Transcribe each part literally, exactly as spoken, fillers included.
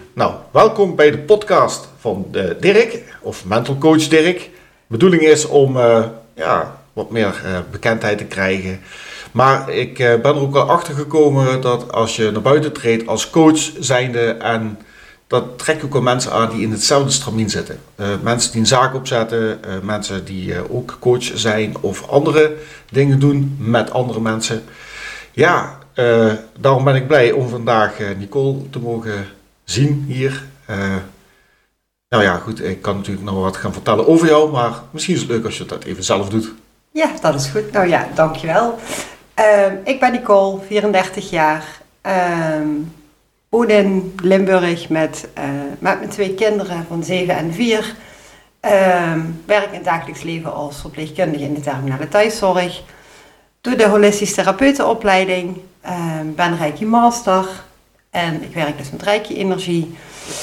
Nou, welkom bij de podcast van uh, Dirk, of Mental Coach Dirk. De bedoeling is om uh, ja, wat meer uh, bekendheid te krijgen. Maar ik uh, ben er ook al achter gekomen dat als je naar buiten treedt als coach zijnde, en dat trekt ook al mensen aan die in hetzelfde stramien zitten. Uh, mensen die een zaak opzetten, uh, mensen die uh, ook coach zijn of andere dingen doen met andere mensen. Ja, uh, daarom ben ik blij om vandaag uh, Nicole te mogen zien hier. Uh, nou ja, goed, ik kan natuurlijk nog wat gaan vertellen over jou, maar misschien is het leuk als je dat even zelf doet. Ja, dat is goed. Nou ja, dankjewel. Uh, ik ben Nicole, vierendertig jaar. Uh, woon in Limburg met, uh, met mijn twee kinderen van zeven en vier. Uh, werk in het dagelijks leven als verpleegkundige in de terminale thuiszorg. Doe de holistisch therapeutenopleiding. Uh, ben Reiki Master. En ik werk dus met Reiki Energie.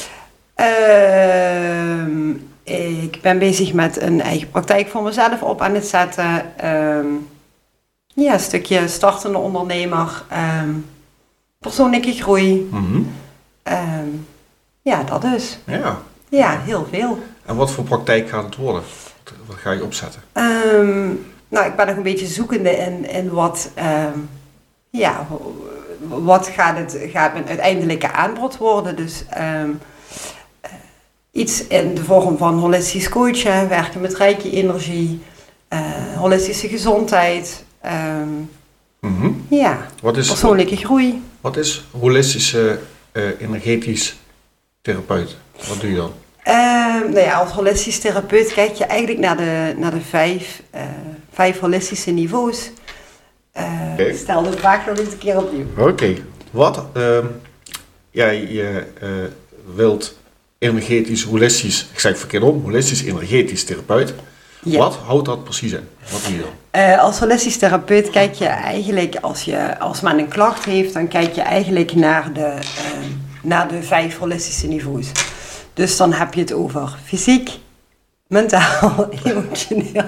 Uh, ik ben bezig met een eigen praktijk voor mezelf op aan het zetten. Uh, ja, een stukje startende ondernemer. Uh, persoonlijke groei. Mm-hmm. Uh, ja, dat dus. Ja. Ja, heel veel. En wat voor praktijk gaat het worden? Wat ga je opzetten? Um, nou, ik ben nog een beetje zoekende in, in wat... Um, ja... Wat gaat, het, gaat mijn uiteindelijke aanbod worden? Dus um, uh, iets in de vorm van holistisch coachen, werken met Reiki Energie, uh, holistische gezondheid, um, mm-hmm. ja, wat is, persoonlijke wat, groei. Wat is holistische uh, energetisch therapeut? Wat doe je dan? Uh, nou ja, als holistisch therapeut kijk je eigenlijk naar de, naar de vijf, uh, vijf holistische niveaus. Uh, okay. Stel de vraag nog eens een keer opnieuw. Oké, okay. Wat uh, jij uh, wilt energetisch, holistisch, ik zeg het verkeerd om, holistisch energetisch therapeut. Ja. Wat houdt dat precies in? Wat doe je dan? Uh, als holistisch therapeut kijk je eigenlijk, als, je, als men een klacht heeft, dan kijk je eigenlijk naar de, uh, naar de vijf holistische niveaus. Dus dan heb je het over fysiek, mentaal, emotioneel.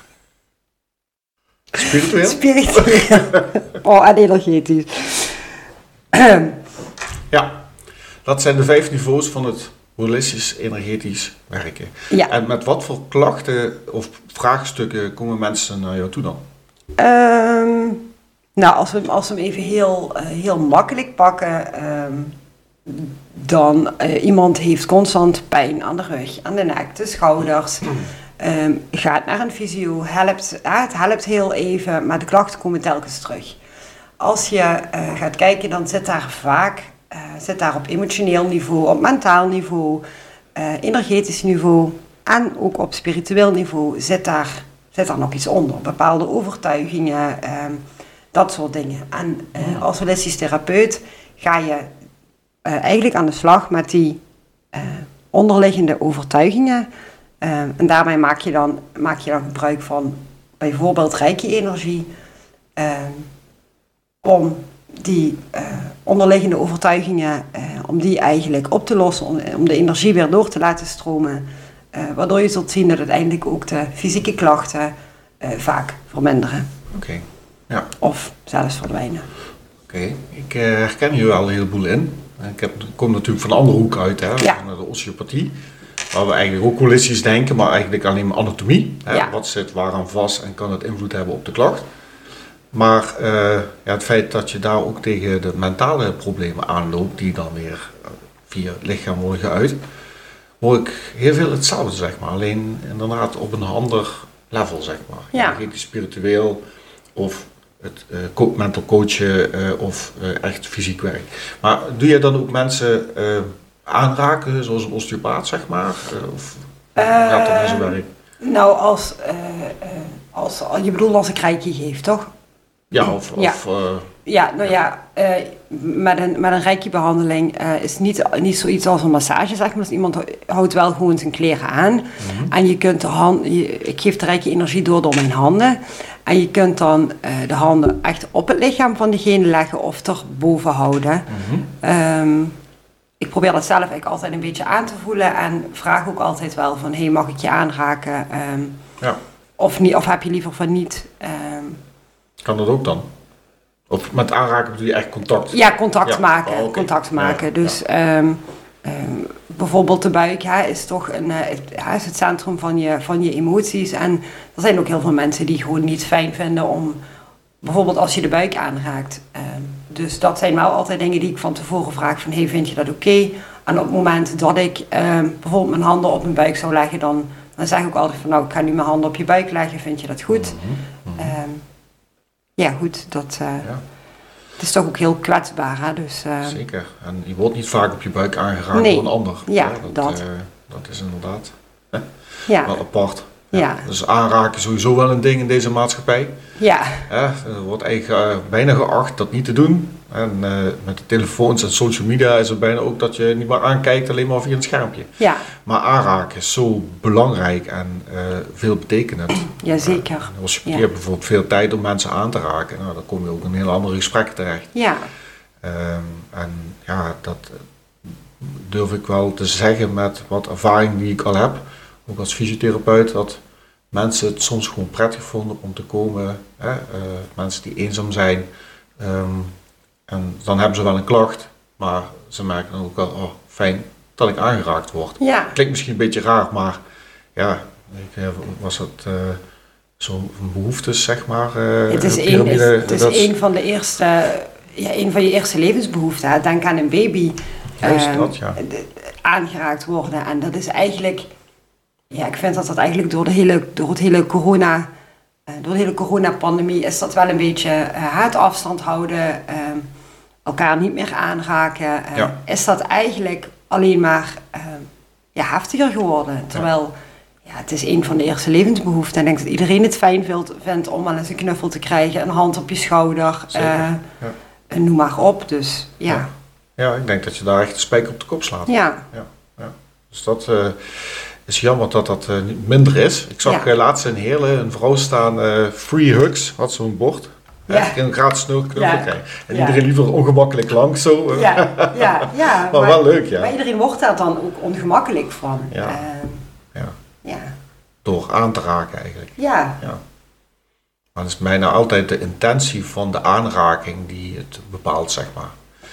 Spiritueel? Spiritueel. Oh, en energetisch. Ja, dat zijn de vijf niveaus van het holistisch energetisch werken. Ja. En met wat voor klachten of vraagstukken komen mensen naar jou toe dan? Um, nou, als we, als we hem even heel, uh, heel makkelijk pakken, um, dan uh, iemand heeft constant pijn aan de rug, aan de nek, de schouders. Um, gaat naar een fysio, helpt, uh, het helpt heel even, maar de klachten komen telkens terug. Als je uh, gaat kijken, dan zit daar vaak uh, zit daar op emotioneel niveau, op mentaal niveau, uh, energetisch niveau en ook op spiritueel niveau zit daar, zit daar nog iets onder. Bepaalde overtuigingen, um, dat soort dingen. En uh, als holistisch therapeut ga je uh, eigenlijk aan de slag met die uh, onderliggende overtuigingen. Uh, en daarbij maak je, dan, maak je dan gebruik van bijvoorbeeld Reiki Energie. Uh, om die uh, onderliggende overtuigingen, uh, om die eigenlijk op te lossen. Om, om de energie weer door te laten stromen. Uh, waardoor je zult zien dat uiteindelijk ook de fysieke klachten uh, vaak verminderen. Oké, okay. Ja. Of zelfs verdwijnen. Oké, okay. Ik uh, herken hier al een heleboel in. Ik heb, kom natuurlijk van de andere hoek uit, hè, ja. van de osteopathie. Waar we eigenlijk ook holistisch denken, maar eigenlijk alleen maar anatomie. Hè? Ja. Wat zit waaraan vast en kan het invloed hebben op de klacht. Maar uh, ja, het feit dat je daar ook tegen de mentale problemen aanloopt, die dan weer uh, via het lichaam worden geuit, hoor ik heel veel hetzelfde, zeg maar. Alleen inderdaad op een ander level, zeg maar. Ja. Energetisch, spiritueel of het uh, mental coachen uh, of uh, echt fysiek werk. Maar doe je dan ook mensen uh, aanraken, zoals een osteopaat, zeg maar? Uh, of uh, gaat dat in zijn werk? Nou, als, uh, uh, als, je bedoelt als ik Reiki geef, toch? Ja, of... Ja, of, uh, ja nou ja, uh, met een, met een Reiki-behandeling uh, is niet, niet zoiets als een massage, zeg maar. Dus iemand houdt wel gewoon zijn kleren aan. Mm-hmm. En je kunt de hand, je, ik geef de Reiki-energie door door mijn handen. En je kunt dan uh, de handen echt op het lichaam van diegene leggen of erboven houden. Mm-hmm. Um, ik probeer dat zelf eigenlijk altijd een beetje aan te voelen. En vraag ook altijd wel van, hey, mag ik je aanraken? Um, ja. of, niet, of heb je liever van niet? Um, kan dat ook dan? Of met aanraken bedoel je echt contact? Ja, contact ja. maken. Oh, okay. Contact maken. Ja, dus ja. Um, Um, bijvoorbeeld de buik ja, is toch een, uh, het, ja, is het centrum van je, van je emoties. En er zijn ook heel veel mensen die gewoon niet fijn vinden om, bijvoorbeeld als je de buik aanraakt. Um, dus dat zijn wel altijd dingen die ik van tevoren vraag van, hey, vind je dat oké? Okay? En op het moment dat ik um, bijvoorbeeld mijn handen op mijn buik zou leggen, dan, dan zeg ik ook altijd van, nou, ik ga nu mijn handen op je buik leggen, vind je dat goed? Mm-hmm. Mm-hmm. Um, ja, goed, dat... Uh, ja. Het is toch ook heel kwetsbaar, hè? Dus, uh... Zeker. En je wordt niet vaak op je buik aangeraakt nee. door een ander. Ja, dat, dat. Uh, dat is inderdaad hè? Ja. wel apart. Ja. Ja. Dus aanraken is sowieso wel een ding in deze maatschappij. Ja. Ja, er wordt eigenlijk uh, bijna geacht dat niet te doen. En uh, met de telefoons en social media is het bijna ook dat je niet meer aankijkt, alleen maar via een schermpje. Ja. Maar aanraken is zo belangrijk en uh, veel betekenend. Jazeker. Uh, als je ja. hebt bijvoorbeeld veel tijd om mensen aan te raken, nou, dan kom je ook in een heel andere gesprekken terecht. Ja. Um, en ja, dat durf ik wel te zeggen met wat ervaring die ik al heb, ook als fysiotherapeut, dat mensen het soms gewoon prettig vonden om te komen, hè, uh, mensen die eenzaam zijn. Um, en dan hebben ze wel een klacht, maar ze merken dan ook wel, oh, fijn dat ik aangeraakt word. Ja. Klinkt misschien een beetje raar, maar ja, ik, was het uh, zo'n behoefte, zeg maar. Uh, het is, een, is, het is dat een van de eerste, ja, een van je eerste levensbehoeften. Hè. Denk aan een baby. Juist uh, dat, ja. Aangeraakt worden. En dat is eigenlijk, ja, ik vind dat dat eigenlijk door de hele, door het hele corona... Door de hele coronapandemie is dat wel een beetje uh, het afstand houden, uh, elkaar niet meer aanraken. Uh, ja. Is dat eigenlijk alleen maar uh, ja, heftiger geworden. Terwijl ja, het is een van de eerste levensbehoeften. En ik denk dat iedereen het fijn vindt om wel eens een knuffel te krijgen, een hand op je schouder, uh, ja. noem maar op. Dus, ja. Ja. ja, ik denk dat je daar echt de spijker op de kop slaat. Ja. ja, ja. Dus dat... Uh, Het is jammer dat dat uh, minder is. Ik zag ja. uh, laatst in Heerlen een vrouw staan, uh, free hugs, had zo'n bord. Ja. Je kan een gratis knuffel ja. krijgen. En ja. iedereen liever ongemakkelijk langs zo. Ja, ja, ja. maar, maar wel leuk, ja. Maar iedereen wordt daar dan ook ongemakkelijk van. Ja. Uh, ja. ja. Door aan te raken eigenlijk. Ja. ja. Maar het is bijna altijd de intentie van de aanraking die het bepaalt, zeg maar.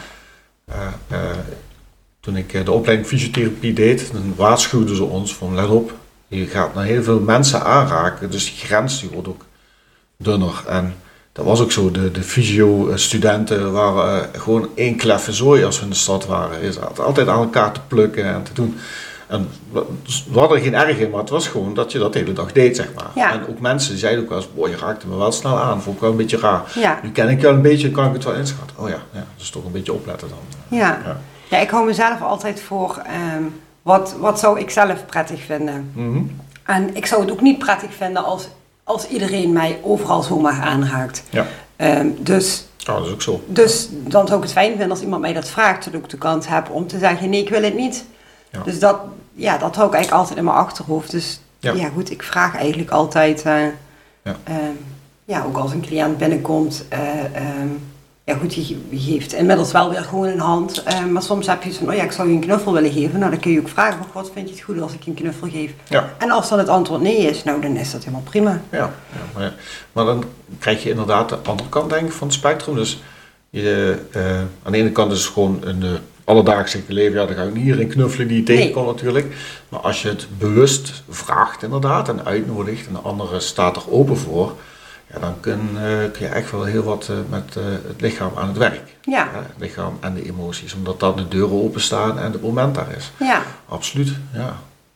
Uh, uh, Toen ik de opleiding fysiotherapie deed, dan waarschuwden ze ons van let op, je gaat naar heel veel mensen aanraken, dus die grens die wordt ook dunner. En dat was ook zo, de, de fysio-studenten waren uh, gewoon één kleffe zooi als we in de stad waren. Ze hadden altijd aan elkaar te plukken en te doen. En we hadden er geen erg in, maar het was gewoon dat je dat de hele dag deed, zeg maar. Ja. En ook mensen die zeiden ook wel eens, boah, je raakte me wel snel aan, vond ik wel een beetje raar. Ja. Nu ken ik jou een beetje, kan ik het wel inschatten. Oh ja, ja, dus toch een beetje opletten dan. Ja. Ja. Ja, ik hou mezelf altijd voor, um, wat, wat zou ik zelf prettig vinden. Mm-hmm. En ik zou het ook niet prettig vinden als, als iedereen mij overal zomaar aanraakt. Ja. Um, dus, oh, dat is ook zo. Dus dan zou ik het fijn vinden als iemand mij dat vraagt, dat ik de kans heb om te zeggen, nee, ik wil het niet. Ja. Dus dat, ja, dat hou ik eigenlijk altijd in mijn achterhoofd. Dus ja, ja goed, ik vraag eigenlijk altijd, uh, ja. Um, ja, ook als een cliënt binnenkomt, uh, um, ja goed, je, je geeft inmiddels wel weer gewoon een hand, uh, maar soms heb je van, oh ja, ik zou je een knuffel willen geven. Nou, dan kun je ook vragen, maar god, vind je het goed als ik je een knuffel geef? Ja. En als dan het antwoord nee is, nou, dan is dat helemaal prima. Ja, ja, maar, ja. maar dan krijg je inderdaad de andere kant, denk ik, van het spectrum. Dus je, uh, aan de ene kant is het gewoon een uh, alledaagse leven, ja, dan ga ik niet iedereen knuffelen die je tegenkomt nee. natuurlijk. Maar als je het bewust vraagt inderdaad en uitnodigt en de andere staat er open voor, ja, dan kun, uh, kun je echt wel heel wat uh, met uh, het lichaam aan het werk. Ja. Ja, het lichaam en de emoties, omdat dan de deuren openstaan en het moment daar is. Ja. Absoluut, ja.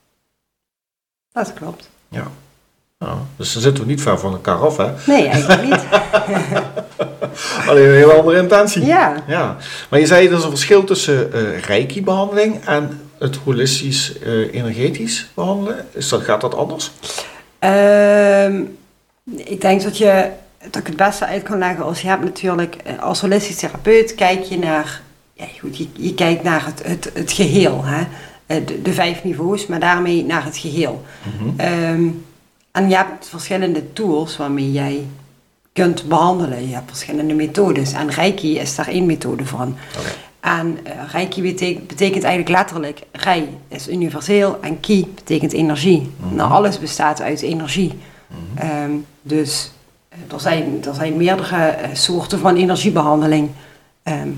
Dat klopt. Ja. Nou, dus dan zitten we niet ver van elkaar af, hè? Nee, eigenlijk niet. Alleen een hele andere intentie. Ja. Ja. Maar je zei, er is een verschil tussen uh, reiki-behandeling en het holistisch uh, energetisch behandelen. Is dat, gaat dat anders? Um, ik denk dat, je, dat ik het beste uit kan leggen als je hebt natuurlijk, als holistisch therapeut kijk je naar, ja goed, je, je kijkt naar het, het, het geheel, hè? De, de vijf niveaus, maar daarmee naar het geheel. Mm-hmm. Um, en je hebt verschillende tools waarmee jij kunt behandelen. Je hebt verschillende methodes en Reiki is daar één methode van. Okay. En uh, Reiki betekent, betekent eigenlijk letterlijk, Rei is universeel en Ki betekent energie. Mm-hmm. Nou, alles bestaat uit energie. Mm-hmm. Um, dus uh, er, zijn, er zijn meerdere uh, soorten van energiebehandeling. Um,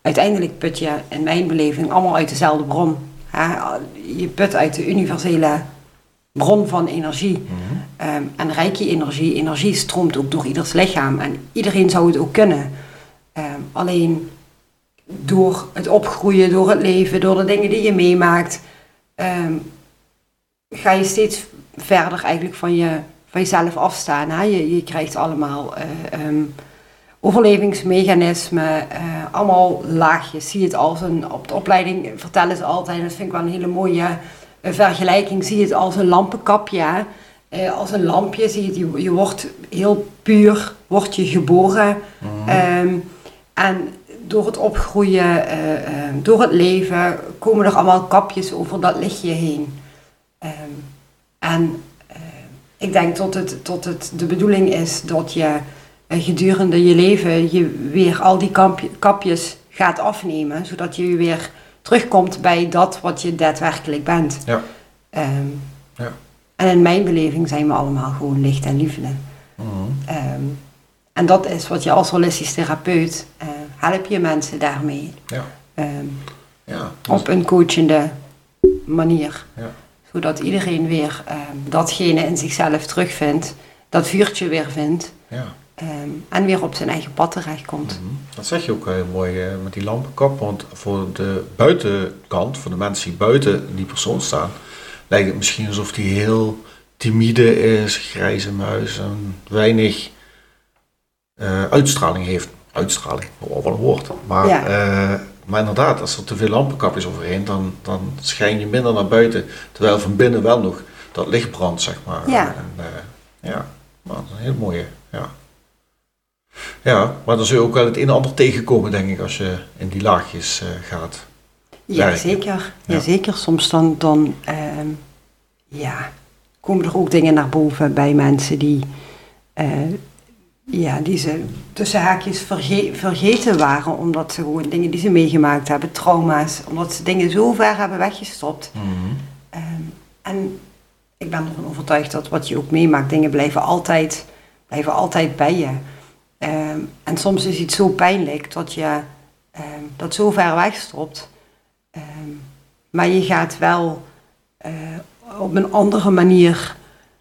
uiteindelijk put je in mijn beleving allemaal uit dezelfde bron. Hè? Je put uit de universele bron van energie. Mm-hmm. Um, en reiki-energie, energie stroomt ook door ieders lichaam. En iedereen zou het ook kunnen. Um, alleen door het opgroeien, door het leven, door de dingen die je meemaakt, um, ga je steeds verder eigenlijk van, je, van jezelf afstaan. Hè? Je, je krijgt allemaal uh, um, overlevingsmechanismen, uh, allemaal laagjes. Zie het als een, op de opleiding vertellen ze altijd, dat vind ik wel een hele mooie uh, vergelijking, zie het als een lampenkapje. Uh, als een lampje, zie je, het, je, je wordt heel puur, word je geboren. Mm-hmm. um, en door het opgroeien, uh, uh, door het leven, komen er allemaal kapjes over dat lichtje heen. Um, en uh, ik denk dat het, tot het de bedoeling is dat je uh, gedurende je leven je weer al die kampje, kapjes gaat afnemen, zodat je weer terugkomt bij dat wat je daadwerkelijk bent. Ja. Um, ja. En in mijn beleving zijn we allemaal gewoon licht en liefde. Mm-hmm. Um, en dat is wat je als holistisch therapeut uh, help je mensen daarmee. Ja. Um, ja, dus op een coachende manier. Ja. Zodat iedereen weer um, datgene in zichzelf terugvindt, dat vuurtje weer vindt. Ja. Um, en weer op zijn eigen pad terechtkomt. Mm-hmm. Dat zeg je ook heel mooi uh, met die lampenkap. Want voor de buitenkant, voor de mensen die buiten die persoon staan, lijkt het misschien alsof die heel timide is, grijze muis en weinig uh, uitstraling heeft. Uitstraling, wel een woord. Maar, ja. uh, maar inderdaad, als er te veel lampenkapjes overheen, dan, dan schijn je minder naar buiten. Terwijl van binnen wel nog dat licht brandt, zeg maar. Ja, en, uh, ja maar dat is een heel mooie. Ja. ja, maar dan zul je ook wel het een en ander tegenkomen, denk ik, als je in die laagjes uh, gaat. Ja, werken. zeker. Ja. Ja, zeker. Soms dan, dan uh, ja, komen er ook dingen naar boven bij mensen die, uh, ja, die ze tussen haakjes verge- vergeten waren, omdat ze gewoon dingen die ze meegemaakt hebben, trauma's, omdat ze dingen zo ver hebben weggestopt. Mm-hmm. Um, en ik ben ervan overtuigd dat wat je ook meemaakt, dingen blijven altijd, blijven altijd bij je. Um, en soms is iets zo pijnlijk dat je um, dat zo ver wegstopt. Um, maar je gaat wel uh, op een andere manier,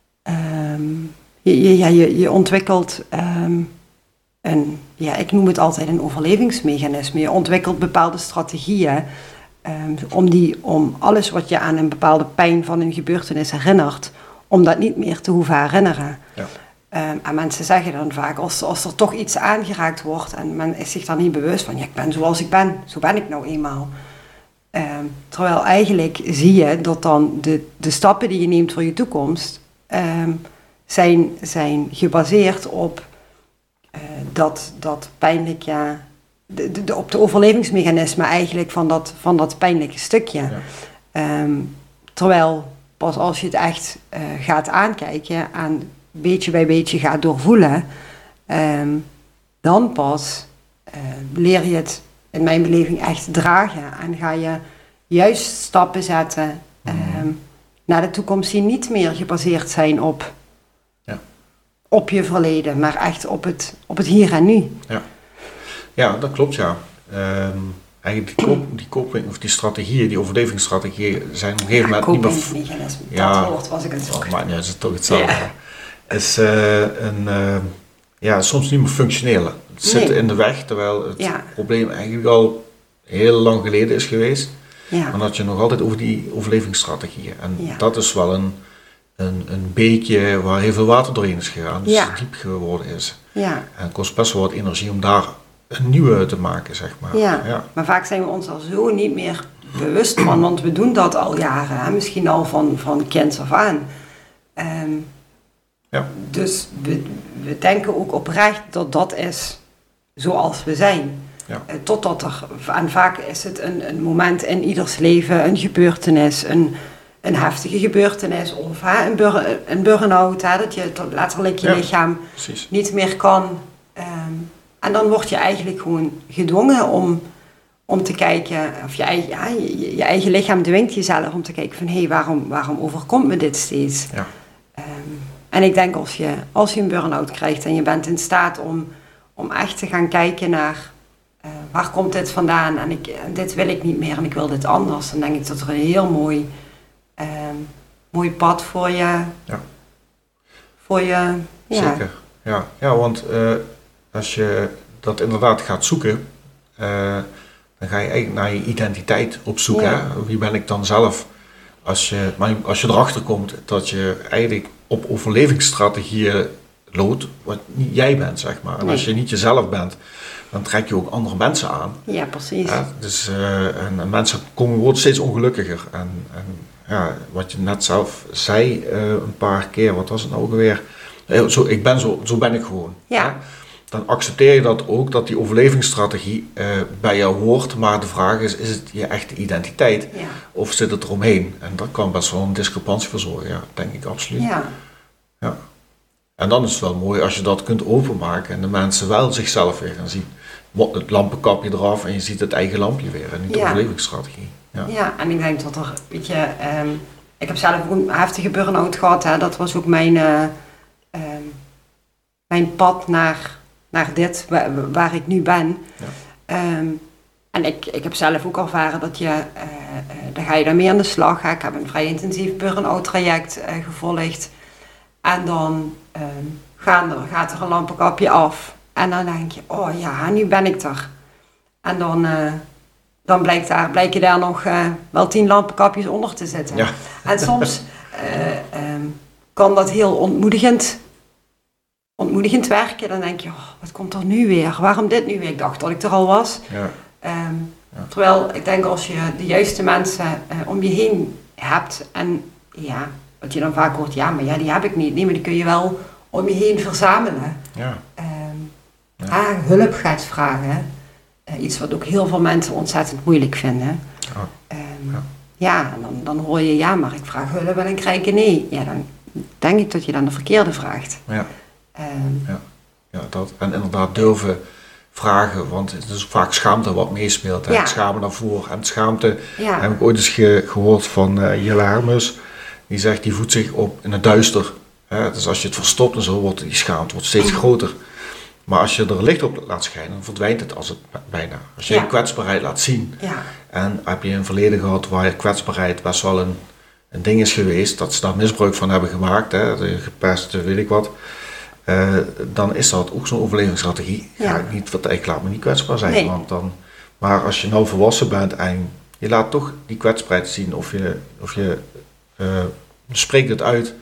um, je, je, ja, je, je ontwikkelt um, een, ja, ik noem het altijd een overlevingsmechanisme. Je ontwikkelt bepaalde strategieën um, om, die, om alles wat je aan een bepaalde pijn van een gebeurtenis herinnert, om dat niet meer te hoeven herinneren. Ja. Um, en mensen zeggen dan vaak, als, als er toch iets aangeraakt wordt en men is zich daar niet bewust van, ja, ik ben zoals ik ben, zo ben ik nou eenmaal. Um, terwijl eigenlijk zie je dat dan de, de stappen die je neemt voor je toekomst um, zijn, zijn gebaseerd op uh, dat, dat pijnlijk, ja, de, de, de, op de overlevingsmechanismen eigenlijk van dat, van dat pijnlijke stukje. Ja. Um, terwijl pas als je het echt uh, gaat aankijken en beetje bij beetje gaat doorvoelen, um, dan pas uh, leer je het in mijn beleving echt dragen en ga je juist stappen zetten um, naar de toekomst die niet meer gebaseerd zijn op, ja. op je verleden, maar echt op het, op het hier en nu. Ja, ja dat klopt, ja. Um, eigenlijk die, koop, die coping of die strategieën, die overlevingsstrategieën zijn op een gegeven ja, moment niet meer... Ja, dat woord was ik het zoeken. Oh, maar nee, dat is toch hetzelfde. Ja. Is uh, een, uh, ja, soms niet meer functioneel. Het zit nee. in de weg, terwijl het ja. probleem eigenlijk al heel lang geleden is geweest. Ja. Maar dat je nog altijd over die overlevingsstrategieën. En ja. dat is wel een, een, een beekje waar heel veel water doorheen is gegaan. Dus ja. diep geworden is. Ja. En het kost best wel wat energie om daar een nieuwe te maken, zeg maar. Ja. Ja. Maar vaak zijn we ons al zo niet meer bewust van. Want we doen dat al jaren. Hè? Misschien al van, van kinds af aan. Um, Ja. Dus we, we denken ook oprecht dat dat is zoals we zijn. Ja. Uh, totdat er, en vaak is het een, een moment in ieders leven, een gebeurtenis, een, een heftige gebeurtenis of hè, een, bur, een burn-out, hè, dat je letterlijk je ja, lichaam precies. niet meer kan. Um, en dan word je eigenlijk gewoon gedwongen om, om te kijken, of je eigen, ja, je, je eigen lichaam dwingt jezelf om te kijken van hé, hey, waarom, waarom overkomt me dit steeds? Ja. Um, En ik denk als je, als je een burn-out krijgt en je bent in staat om, om echt te gaan kijken naar um, waar komt dit vandaan en ik, dit wil ik niet meer en ik wil dit anders. Dan denk ik dat er een heel mooi, uh, mooi pad voor je, ja. voor je, ja. Zeker, ja, ja want uh, als je dat inderdaad gaat zoeken, uh, dan ga je eigenlijk naar je identiteit op zoek. Ja. Hè? Wie ben ik dan zelf? Als je, maar als je erachter komt dat je eigenlijk op overlevingsstrategieën loopt, wat niet jij bent, zeg maar. En nee. Als je niet jezelf bent, dan trek je ook andere mensen aan. Ja, precies. Ja, dus, uh, en, en mensen komen, worden steeds ongelukkiger. En, en ja, wat je net zelf zei, uh, een paar keer, wat was het nou ook alweer? Zo, ik ben zo, zo ben ik gewoon. Ja. Hè? Dan accepteer je dat ook, dat die overlevingsstrategie uh, bij jou hoort. Maar de vraag is, is het je echte identiteit? Ja. Of zit het eromheen? En dat kan best wel een discrepantie voor zorgen, ja, denk ik absoluut. Ja. Ja. En dan is het wel mooi als je dat kunt openmaken en de mensen wel zichzelf weer gaan zien. Het lampenkapje eraf en je ziet het eigen lampje weer en niet de ja. overlevingsstrategie. Ja. ja, en ik denk dat er, weet je, um, ik heb zelf ook een heftige burn-out gehad. Hè. Dat was ook mijn, uh, um, mijn pad naar, naar dit, waar, waar ik nu ben. Ja. Um, en ik, ik heb zelf ook ervaren dat je, uh, uh, daar ga je dan mee aan de slag. Hè. Ik heb een vrij intensief burn-out traject uh, gevolgd. En dan um, gaan er, gaat er een lampenkapje af. En dan denk je, oh ja, nu ben ik er. En dan, uh, dan blijkt daar, blijken daar nog uh, wel tien lampenkapjes onder te zitten. Ja. En soms uh, um, kan dat heel ontmoedigend, ontmoedigend werken. Dan denk je, oh, wat komt er nu weer? Waarom dit nu weer? Ik dacht dat ik er al was. Ja. Um, ja. Terwijl ik denk als je de juiste mensen uh, om je heen hebt. En ja, wat je dan vaak hoort, ja, maar ja, die heb ik niet. Nee, maar die kun je wel om je heen verzamelen. Ja. Um, ja. ah, hulp gaat vragen. Uh, iets wat ook heel veel mensen ontzettend moeilijk vinden. Oh. Um, ja, ja en dan, dan hoor je, ja, maar ik vraag hulp en dan krijg ik nee. Ja, dan denk ik dat je dan de verkeerde vraagt. Ja. Um, ja. ja, dat. En inderdaad durven vragen, want het is vaak schaamte wat meespeelt. Hè? Ja. Het schamen daarvoor. En schaamte, ja. heb ik ooit eens ge- gehoord van uh, Jelle Hermes. Die zegt, die voedt zich op in het duister. Hè? Dus als je het verstopt en zo, wordt die schaamte wordt steeds groter. Maar als je er licht op laat schijnen, dan verdwijnt het als het bijna. Als je ja. je kwetsbaarheid laat zien. Ja. En heb je een verleden gehad waar je kwetsbaarheid best wel een, een ding is geweest. Dat ze daar misbruik van hebben gemaakt. Hè? De gepest, weet ik wat. Uh, dan is dat ook zo'n overlevingsstrategie. Ja. Ga ik niet, wat, ik laat me niet kwetsbaar zijn. Nee. Want dan, maar als je nou volwassen bent en je laat toch die kwetsbaarheid zien. Of je, of je uh, spreekt het uit.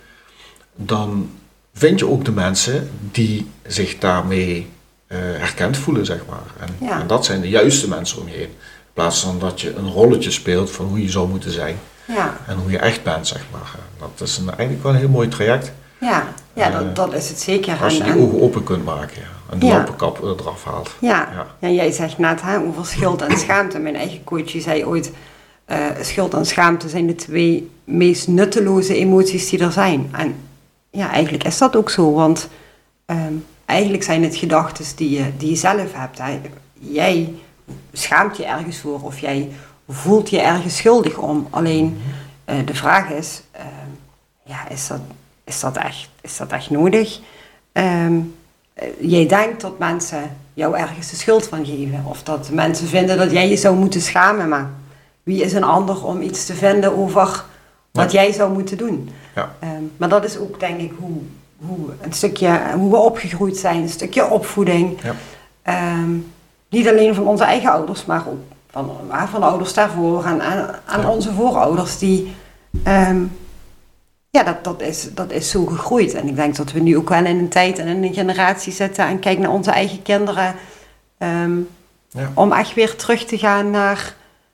Dan vind je ook de mensen die zich daarmee uh, herkend voelen, zeg maar. En, ja. en dat zijn de juiste mensen om je heen. In plaats van dat je een rolletje speelt van hoe je zou moeten zijn. Ja. En hoe je echt bent, zeg maar. Dat is een, eigenlijk wel een heel mooi traject. Ja, ja uh, dat, dat is het zeker. Als je die en, ogen open kunt maken, ja. En de ja. lampenkap eraf haalt. Ja. Ja. ja, jij zegt net hè, over schuld en schaamte. Mijn eigen coach die zei ooit, uh, schuld en schaamte zijn de twee meest nutteloze emoties die er zijn. En ja, eigenlijk is dat ook zo, want um, eigenlijk zijn het gedachten die je, die je zelf hebt. Hè. Jij schaamt je ergens voor of jij voelt je ergens schuldig om. Alleen uh, de vraag is, uh, ja, is dat, is dat echt, is dat echt nodig? Um, jij denkt dat mensen jou ergens de schuld van geven. Of dat mensen vinden dat jij je zou moeten schamen. Maar wie is een ander om iets te vinden over wat ja. jij zou moeten doen? Ja. Um, maar dat is ook denk ik hoe, hoe, een stukje, hoe we opgegroeid zijn. Een stukje opvoeding. Ja. Um, niet alleen van onze eigen ouders, maar ook van, van de ouders daarvoor. En aan ja. onze voorouders die... Um, Ja, dat, dat, is, dat is zo gegroeid. En ik denk dat we nu ook wel in een tijd en in een generatie zitten en kijken naar onze eigen kinderen. Um, ja. Om echt weer terug te gaan naar...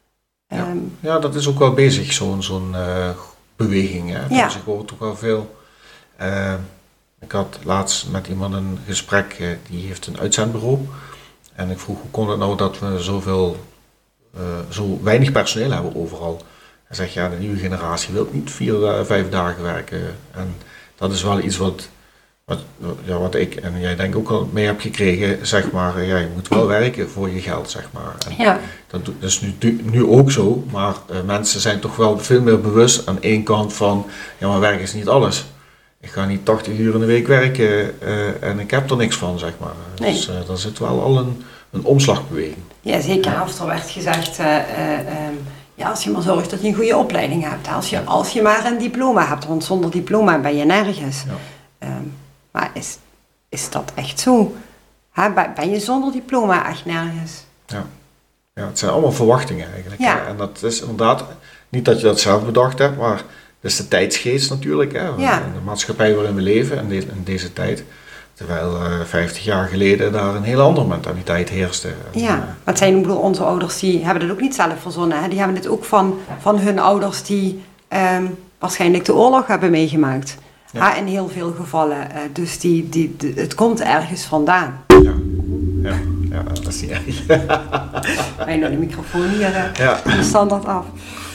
Um, ja. ja, dat is ook wel bezig, zo'n zo'n uh, beweging. Hè? Ja. Dus ik hoor ook wel veel. Uh, ik had laatst met iemand een gesprek, uh, die heeft een uitzendbureau. En ik vroeg, hoe kon het nou dat we zoveel, uh, zo weinig personeel hebben overal? Hij zegt, ja, de nieuwe generatie wil niet vier, uh, vijf dagen werken. En dat is wel iets wat, wat, ja, wat ik en jij denk ook al mee heb gekregen, zeg maar. Ja, je moet wel werken voor je geld, zeg maar. En ja. Dat is nu, nu ook zo, maar uh, mensen zijn toch wel veel meer bewust aan één kant van, ja, maar werk is niet alles. Ik ga niet tachtig uur in de week werken uh, en ik heb er niks van, zeg maar. Nee. Dus uh, daar zit wel al een, een omslagbeweging. Ja, zeker. Of er werd gezegd, uh, uh, um, ja, als je maar zorgt dat je een goede opleiding hebt. Als je, als je maar een diploma hebt, want zonder diploma ben je nergens. Ja. Um, maar is, is dat echt zo? Ha, ben je zonder diploma echt nergens? Ja. Ja, het zijn allemaal verwachtingen eigenlijk. Ja. En dat is inderdaad, niet dat je dat zelf bedacht hebt, maar dat is de tijdsgeest natuurlijk. Hè? Ja. De maatschappij waarin we leven in, de, in deze tijd. Terwijl uh, vijftig jaar geleden daar een hele andere mentaliteit heerste. Ja, maar het zijn, ik bedoel, onze ouders die hebben het ook niet zelf verzonnen. Hè? Die hebben het ook van, van hun ouders die um, waarschijnlijk de oorlog hebben meegemaakt. Ja. Ha, in heel veel gevallen. Uh, dus die, die, die, het komt ergens vandaan. Ja, ja, ja dat is niet erg. Wij nou de microfoon hier uh, ja. standaard af.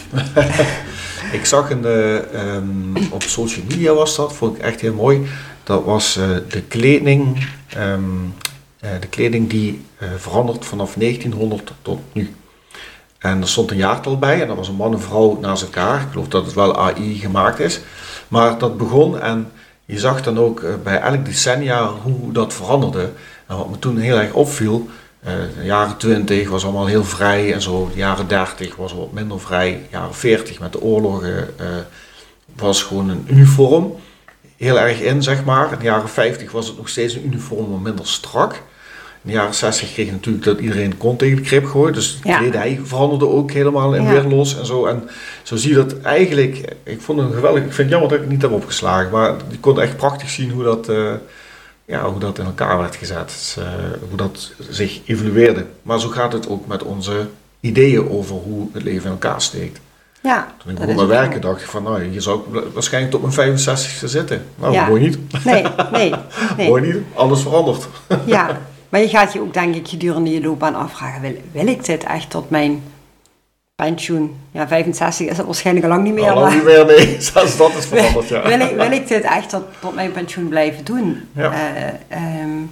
Ik zag in de, um, op social media was dat, vond ik echt heel mooi. Dat was uh, de kleding, um, uh, de kleding die uh, verandert vanaf negentienhonderd tot nu. En er stond een jaartal bij en dat was een man en vrouw naast elkaar. Ik geloof dat het wel A I gemaakt is. Maar dat begon en je zag dan ook uh, bij elk decennia hoe dat veranderde. En wat me toen heel erg opviel, uh, de jaren twintig was allemaal heel vrij en zo. De jaren dertig was wat minder vrij. De jaren veertig met de oorlogen uh, was gewoon een uniform. Heel erg in, zeg maar. In de jaren vijftig was het nog steeds een uniform, maar minder strak. In de jaren zestig kreeg je natuurlijk dat iedereen kont tegen de krip gooit. Dus de ja. kledij veranderde ook helemaal in ja. weerloos en zo. En zo zie je dat eigenlijk, ik vond het geweldig, ik vind het jammer dat ik het niet heb opgeslagen. Maar je kon echt prachtig zien hoe dat, uh, ja, hoe dat in elkaar werd gezet. Dus, uh, hoe dat zich evolueerde. Maar zo gaat het ook met onze ideeën over hoe het leven in elkaar steekt. Ja, toen ik begon met werken dacht ik van, nou, hier zou ik waarschijnlijk tot mijn vijfenzestigste zitten. Nou, ja. mooi niet. Nee, nee. nee. Mooi niet, alles verandert. Ja, maar je gaat je ook denk ik gedurende je loopbaan afvragen, wil, wil ik dit echt tot mijn pensioen? Ja, vijfenzestig is het waarschijnlijk al lang niet meer. Al lang niet meer, nee. Zelfs dat is veranderd, ja. Wil ik, wil ik dit echt tot, tot mijn pensioen blijven doen? Ja. Uh, um,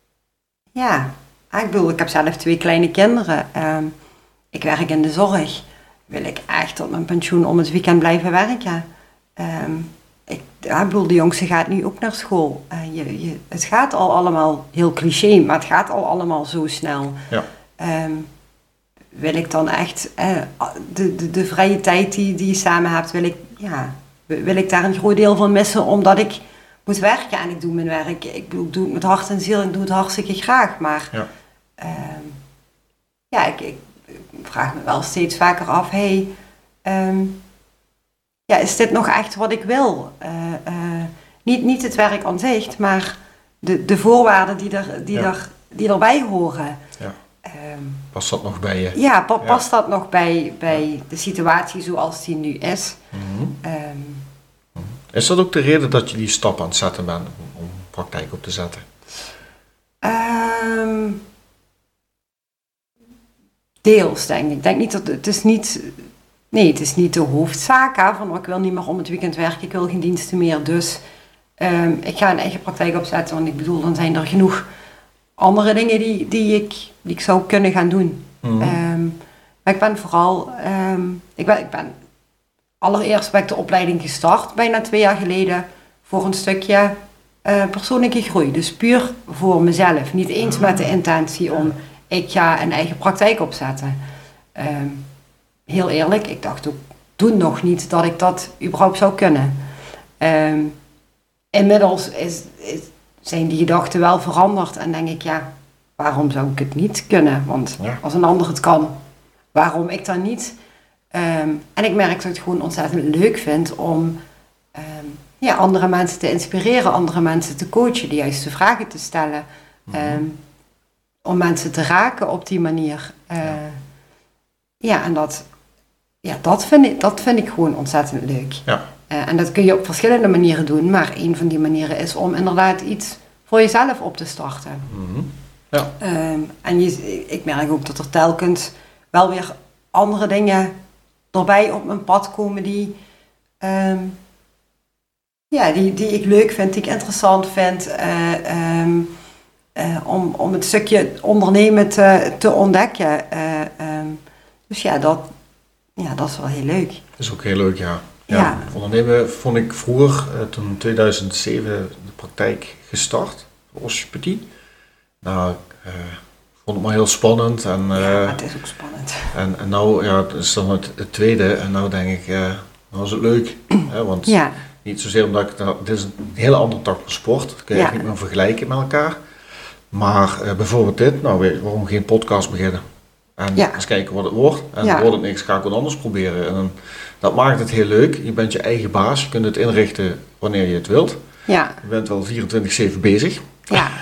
ja, ik bedoel, ik heb zelf twee kleine kinderen. Um, ik werk in de zorg. Wil ik echt tot mijn pensioen om het weekend blijven werken? Um, ik, ja, ik bedoel, de jongste gaat nu ook naar school. Uh, je, je, het gaat al allemaal heel cliché, maar het gaat al allemaal zo snel. Ja. Um, wil ik dan echt uh, de, de, de vrije tijd die, die je samen hebt, wil ik, ja, wil ik daar een groot deel van missen omdat ik moet werken en ik doe mijn werk. Ik, bedoel, ik doe het met hart en ziel en ik doe het hartstikke graag. Maar ja, um, ja ik, ik Ik vraag me wel steeds vaker af, hey, um, ja, is dit nog echt wat ik wil? Uh, uh, niet, niet het werk aan zich, maar de, de voorwaarden die, er, die, ja. er, die erbij horen. Ja. Um, past dat nog bij je? Ja, pa, past ja. dat nog bij, bij ja. de situatie zoals die nu is? Mm-hmm. Um, is dat ook de reden dat je die stap aan het zetten bent om, om praktijk op te zetten? Um, Deels, denk ik. Ik denk niet dat het is niet. Nee, het is niet de hoofdzaak. Hè, van, oh, ik wil niet meer om het weekend werken, ik wil geen diensten meer. Dus um, ik ga een eigen praktijk opzetten. Want ik bedoel, dan zijn er genoeg andere dingen die, die, ik, die ik zou kunnen gaan doen. Mm-hmm. Um, maar ik ben vooral. Um, ik, ben, ik ben allereerst ben ik de opleiding gestart, bijna twee jaar geleden, voor een stukje uh, persoonlijke groei. Dus puur voor mezelf. Niet eens met de intentie om. Ik ga een eigen praktijk opzetten. Um, heel eerlijk, ik dacht ook toen nog niet dat ik dat überhaupt zou kunnen. Um, inmiddels is, is, zijn die gedachten wel veranderd en denk ik, ja, waarom zou ik het niet kunnen? Want ja. als een ander het kan, waarom ik dan niet? Um, en ik merk dat ik het gewoon ontzettend leuk vind om um, ja, andere mensen te inspireren, andere mensen te coachen, de juiste vragen te stellen. Mm-hmm. Um, om mensen te raken op die manier. Uh, ja. ja, en dat, ja, dat, vind ik, dat vind ik gewoon ontzettend leuk. Ja. Uh, en dat kun je op verschillende manieren doen, maar een van die manieren is om inderdaad iets voor jezelf op te starten. Mm-hmm. Ja. Um, en je, ik merk ook dat er telkens wel weer andere dingen erbij op mijn pad komen die, um, ja, die, die ik leuk vind, die ik interessant vind. Uh, um, Uh, om, om het stukje ondernemen te, te ontdekken. Uh, um, dus ja dat, ja, dat is wel heel leuk. Dat is ook heel leuk, ja. ja, ja. Ondernemen vond ik vroeger, uh, toen in tweeduizend zeven de praktijk gestart, osteopathie. Nou, uh, vond het maar heel spannend. En, uh, ja, het is ook spannend. En, en nou, ja, het is dan het, het tweede. En nou denk ik, uh, nou is het leuk. Hè, want ja. niet zozeer omdat ik, nou, dit is een hele andere tak van sport. Dat kun je ja. niet meer vergelijken met elkaar. Maar uh, bijvoorbeeld dit, nou weet je, waarom geen podcast beginnen? En ja. eens kijken wat het wordt. En ja. wordt het niks, ga ik wat anders proberen. En dan, dat maakt het heel leuk. Je bent je eigen baas. Je kunt het inrichten wanneer je het wilt. Ja. Je bent wel vierentwintig zeven bezig. Ja.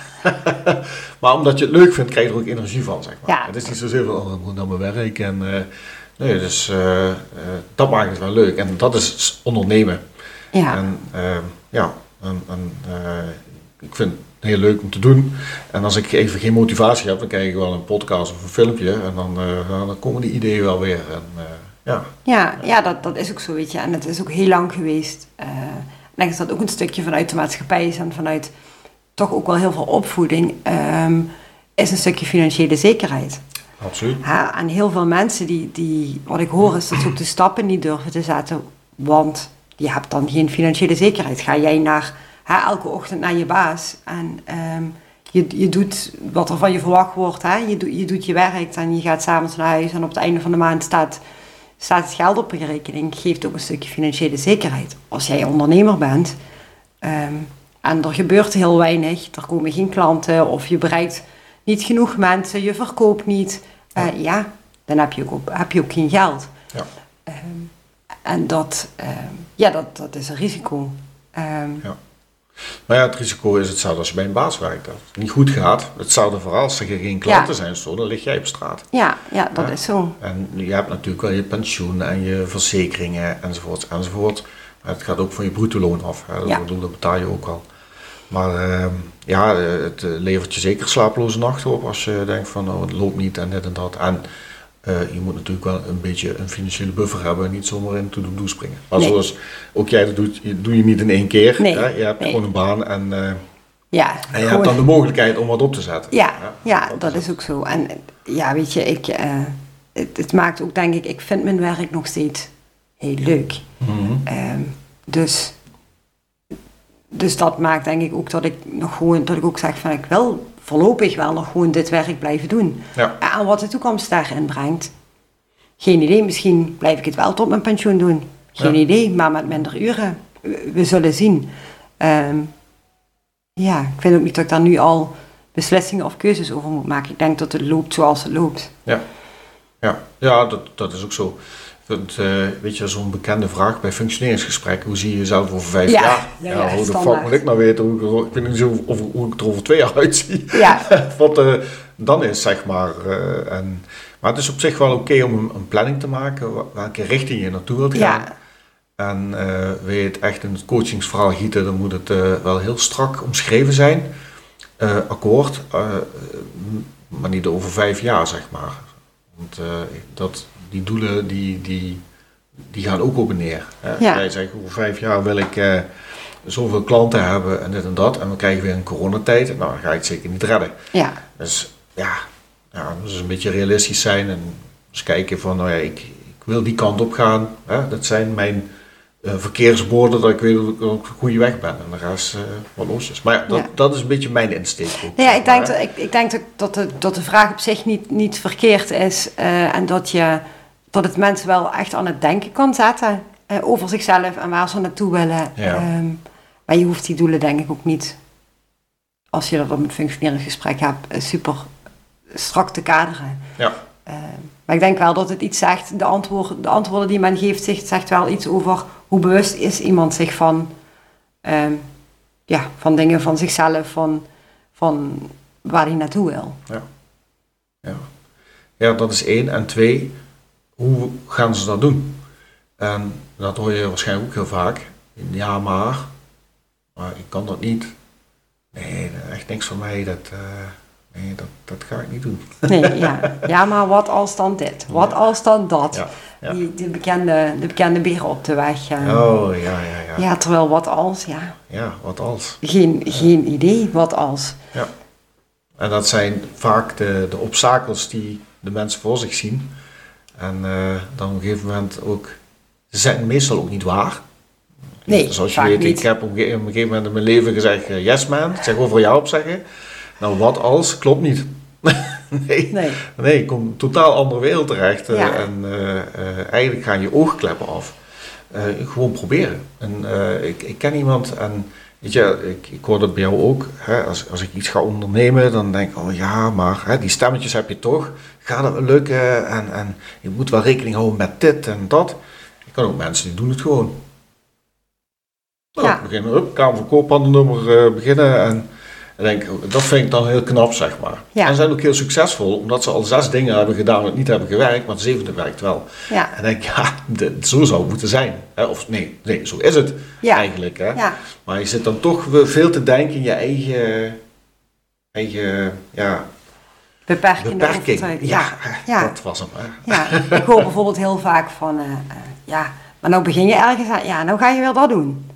Maar omdat je het leuk vindt, krijg je er ook energie van, zeg maar. Ja. Het is niet zozeer van, oh, ik moet naar mijn werk. En, uh, nee, dus uh, uh, dat maakt het wel leuk. En dat is ondernemen. Ja. En uh, ja, en, en, uh, ik vind het heel leuk om te doen. En als ik even geen motivatie heb, dan krijg ik wel een podcast of een filmpje. En dan, uh, dan komen die ideeën wel weer. En, uh, ja, ja, ja dat, dat is ook zo, weet je. En het is ook heel lang geweest. Uh, ik denk dat dat ook een stukje vanuit de maatschappij is en vanuit toch ook wel heel veel opvoeding, um, is een stukje financiële zekerheid. Absoluut. Ja, en heel veel mensen die, die, wat ik hoor is dat ze ook de stappen niet durven te zetten, want je hebt dan geen financiële zekerheid. Ga jij naar, ha, elke ochtend naar je baas en um, je, je doet wat er van je verwacht wordt, hè? Je, do, je doet je werk en je gaat 's avonds naar huis en op het einde van de maand staat, staat het geld op je rekening, geeft ook een stukje financiële zekerheid. Als jij ondernemer bent, um, en er gebeurt heel weinig, er komen geen klanten of je bereikt niet genoeg mensen, je verkoopt niet. Uh, ja. ja, dan heb je ook, heb je ook geen geld. Ja. Um, en dat, um, ja, dat, dat is een risico. Um, ja. Maar ja, het risico is hetzelfde als je bij een baas werkt. Als het niet goed gaat, hetzelfde verhaal. Als er geen klanten ja. zijn, zo, dan lig jij op straat. Ja, ja dat ja. is zo. En je hebt natuurlijk wel je pensioen en je verzekeringen enzovoort enzovoort. Maar het gaat ook van je bruto loon af. Hè. Ja. Dat, dat betaal je ook al. Maar uh, ja, het levert je zeker slapeloze nachten op als je denkt van oh, het loopt niet en dit en dat. En uh, je moet natuurlijk wel een beetje een financiële buffer hebben en niet zomaar in to do springen. Maar nee. zoals ook jij dat doet, je, doe je niet in één keer. Nee. Hè? Je hebt nee. gewoon een baan en, uh, ja, en je gewoon... hebt dan de mogelijkheid om wat op te zetten. Ja, ja, ja dat, dat is, is ook zo. En ja, weet je, ik, uh, het, het maakt ook denk ik, ik vind mijn werk nog steeds heel leuk. Mm-hmm. Um, dus... Dus dat maakt denk ik ook dat ik nog gewoon, dat ik ook zeg van ik wil voorlopig wel nog gewoon dit werk blijven doen. Ja. En wat de toekomst daarin brengt, geen idee. Misschien blijf ik het wel tot mijn pensioen doen. Geen ja. idee, maar met minder uren. We zullen zien. Um, ja, ik vind ook niet dat ik daar nu al beslissingen of keuzes over moet maken. Ik denk dat het loopt zoals het loopt. Ja, ja. ja dat, dat is ook zo. Dat, uh, weet je, zo'n bekende vraag bij functioneringsgesprekken. Hoe zie je jezelf over vijf ja, jaar? Ja, ja, ja, hoe de fuck moet ik nou weten? Hoe, ik weet niet zo of, hoe ik er over twee jaar uitzie. Ja. Wat uh, dan is, zeg maar. Uh, en, maar het is op zich wel oké okay om een, een planning te maken. Welke richting je naartoe wilt gaan. Ja. En uh, wil je het echt in het coachingsverhaal gieten, dan moet het uh, wel heel strak omschreven zijn. Uh, akkoord. Uh, maar niet over vijf jaar, zeg maar. Want uh, dat... Die doelen die, die, die gaan ook op en neer. Hè? Ja. Jij zegt, over vijf jaar wil ik uh, zoveel klanten hebben en dit en dat. En we krijgen weer een coronatijd. Nou, dan ga je het zeker niet redden. Ja. Dus ja, ja dus een beetje realistisch zijn. En eens kijken van, nou ja, ik, ik wil die kant op gaan. Hè? Dat zijn mijn uh, verkeersborden, dat ik weet dat ik op de goede weg ben. En dan ga je uh, wat losjes. Maar ja, dat, ja. dat is een beetje mijn insteek. Ook, ja, ik denk, dat, ik, ik denk dat, de, dat de vraag op zich niet, niet verkeerd is. Uh, en dat je... dat het mensen wel echt aan het denken kan zetten uh, over zichzelf en waar ze naartoe willen. Ja. Um, maar je hoeft die doelen denk ik ook niet, als je dat op een functioneringsgesprek hebt, uh, super strak te kaderen. Ja. Uh, maar ik denk wel dat het iets zegt, de, antwoord, de antwoorden die men geeft, zegt, zegt wel iets over hoe bewust is iemand zich van, um, ja, van dingen van zichzelf, van, van waar hij naartoe wil. Ja. Ja. Ja, dat is één. En twee... Hoe gaan ze dat doen? En dat hoor je waarschijnlijk ook heel vaak. Ja, maar, maar ik kan dat niet. Nee, echt niks van mij. Dat, uh, nee, dat, dat ga ik niet doen. Nee, ja. Ja, maar wat als dan dit? Wat ja. als dan dat? Ja, ja. Die, die bekende, de bekende beren op de weg. Uh, oh, ja, ja, ja. Ja, terwijl wat als, ja. Ja, wat als. Geen, geen idee, wat als. Ja. En dat zijn vaak de, de obstakels die de mensen voor zich zien. En uh, dan op een gegeven moment ook, ze zijn meestal ook niet waar. Nee, zoals je weet, niet. Ik heb op een gegeven moment in mijn leven gezegd, uh, yes man, ik zeg over jou op zeggen. Nou, wat als, klopt niet. nee, nee. nee, je komt een totaal andere wereld terecht. Uh, ja. En uh, uh, eigenlijk gaan je oogkleppen af. Uh, gewoon proberen. En, uh, ik, ik ken iemand en weet je, ik, ik hoor dat bij jou ook. Hè, als, als ik iets ga ondernemen, dan denk ik, oh ja, maar hè, die stemmetjes heb je toch. Gaat het lukken? En, en je moet wel rekening houden met dit en dat. Ik kan ook mensen die doen het gewoon. Nou, ja. beginnen, up, Kamer van Koophandel uh, beginnen en ik denk, dat vind ik dan heel knap, zeg maar. Ja. En ze zijn ook heel succesvol, omdat ze al zes dingen hebben gedaan dat niet hebben gewerkt, maar het zevende werkt wel. Ja. En denk ik, ja, de, zo zou het moeten zijn. Hè? Of nee, nee, zo is het ja. eigenlijk. Hè? Ja. Maar je zit dan toch veel te denken in je eigen, eigen ja, beperking. beperking. Ja, ja. ja, dat was hem. Hè? Ja. Ik hoor bijvoorbeeld heel vaak van, uh, uh, ja, maar nou begin je ergens aan, ja, nou ga je wel dat doen.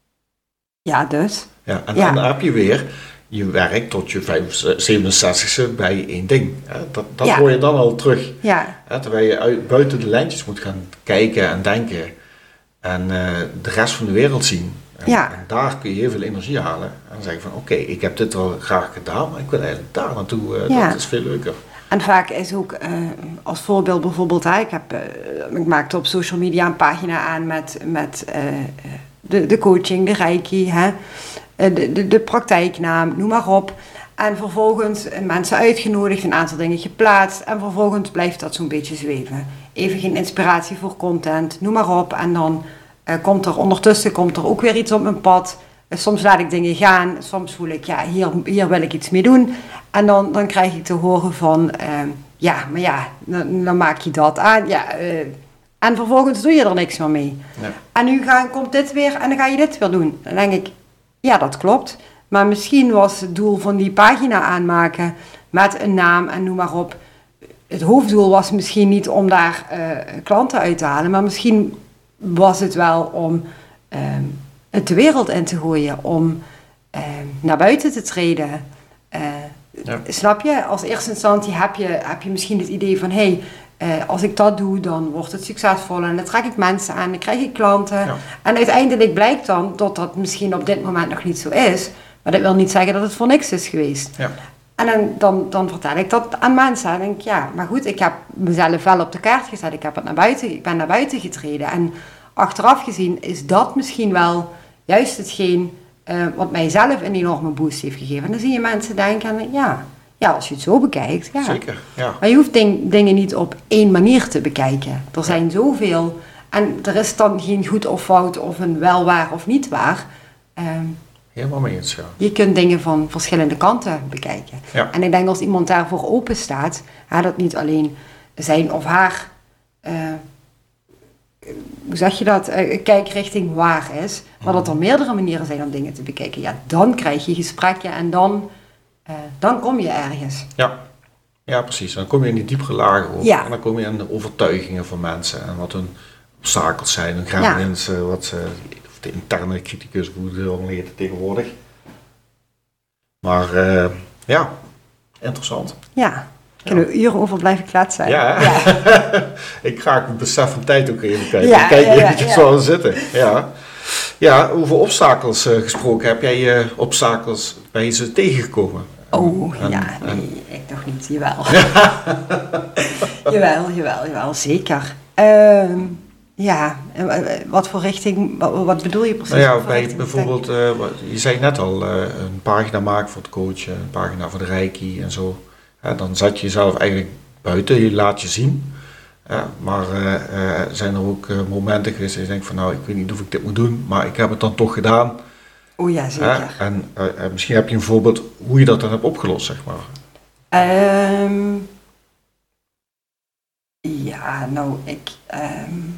Ja, dus. Ja, en, ja. en dan heb je weer, je werkt tot je zevenenzestigste bij één ding. Dat, dat ja. hoor je dan al terug. Ja. Terwijl je uit, buiten de lijntjes moet gaan kijken en denken en uh, de rest van de wereld zien. En, ja. en daar kun je heel veel energie halen. En dan zeg je van oké, okay, ik heb dit wel graag gedaan, maar ik wil eigenlijk daar naartoe. Uh, ja. Dat is veel leuker. En vaak is ook, uh, als voorbeeld bijvoorbeeld, hè, ik, heb, uh, ik maakte op social media een pagina aan met, met uh, de, de coaching, de reiki, hè. De, de, de praktijknaam, noem maar op. En vervolgens mensen uitgenodigd, een aantal dingen geplaatst. En vervolgens blijft dat zo'n beetje zweven. Even geen inspiratie voor content, noem maar op. En dan uh, komt er ondertussen komt er ook weer iets op mijn pad. Uh, soms laat ik dingen gaan. Soms voel ik, ja, hier, hier wil ik iets mee doen. En dan, dan krijg ik te horen van, uh, ja, maar ja, dan, dan maak je dat aan. Ja, uh, en vervolgens doe je er niks meer mee. Ja. En nu ga, komt dit weer en dan ga je dit weer doen. Dan denk ik, ja, dat klopt. Maar misschien was het doel van die pagina aanmaken met een naam en noem maar op. Het hoofddoel was misschien niet om daar uh, klanten uit te halen, maar misschien was het wel om uh, het de wereld in te gooien, om uh, naar buiten te treden. Uh, ja. Snap je? Als eerste instantie heb je, heb je misschien het idee van, hé, hey, uh, als ik dat doe, dan wordt het succesvol en dan trek ik mensen aan, dan krijg ik klanten. Ja. En uiteindelijk blijkt dan dat dat misschien op dit moment nog niet zo is. Maar dat wil niet zeggen dat het voor niks is geweest. Ja. En dan, dan, dan vertel ik dat aan mensen. En denk ik, ja, maar goed, ik heb mezelf wel op de kaart gezet. Ik heb het naar buiten, ik ben naar buiten getreden. En achteraf gezien is dat misschien wel juist hetgeen uh, wat mijzelf een enorme boost heeft gegeven. En dan zie je mensen denken, ja, ja als je het zo bekijkt. Ja. Zeker, ja. Maar je hoeft ding, dingen niet op één manier te bekijken. Er zijn zoveel. En er is dan geen goed of fout of een wel waar of niet waar. Um, Helemaal mee eens, ja. Je kunt dingen van verschillende kanten bekijken. Ja. En ik denk als iemand daarvoor open staat, hè, dat niet alleen zijn of haar, uh, hoe zeg je dat, uh, kijkrichting waar is, maar dat er meerdere manieren zijn om dingen te bekijken. Ja, dan krijg je gesprekken en dan, uh, dan kom je ergens. Ja. Ja, precies. Dan kom je in die diepere lagen over. Ja. En dan kom je in de overtuigingen van mensen en wat hun obstakels zijn, hun grens, ja. wat ze... de interne criticus, hoe het dan heet tegenwoordig. Maar uh, ja, interessant. Ja, kunnen we uren over blijven kletsen. Ja, ja. Ik ga het besef van tijd ook even kijken. Ja, Kijk ja, ja, eventjes ja. zo zitten. Ja. Ja, over obstakels uh, gesproken. Heb jij je uh, obstakels bij ze tegengekomen? Oh, en, ja, nee, en... ik nog niet. Jawel. jawel, jawel, jawel, zeker. Uh, Ja, wat voor richting, wat bedoel je precies? Nou ja, bij bijvoorbeeld, uh, je zei net al, uh, een pagina maken voor het coachen, een pagina voor de reiki en zo. Ja, dan zet je jezelf eigenlijk buiten, je laat je zien. Ja, maar uh, uh, zijn er ook uh, momenten geweest dat je denkt van nou, ik weet niet of ik dit moet doen, maar ik heb het dan toch gedaan. O ja, zeker. Ja, en uh, uh, misschien heb je een voorbeeld hoe je dat dan hebt opgelost, zeg maar. Um, ja, nou, ik... Um,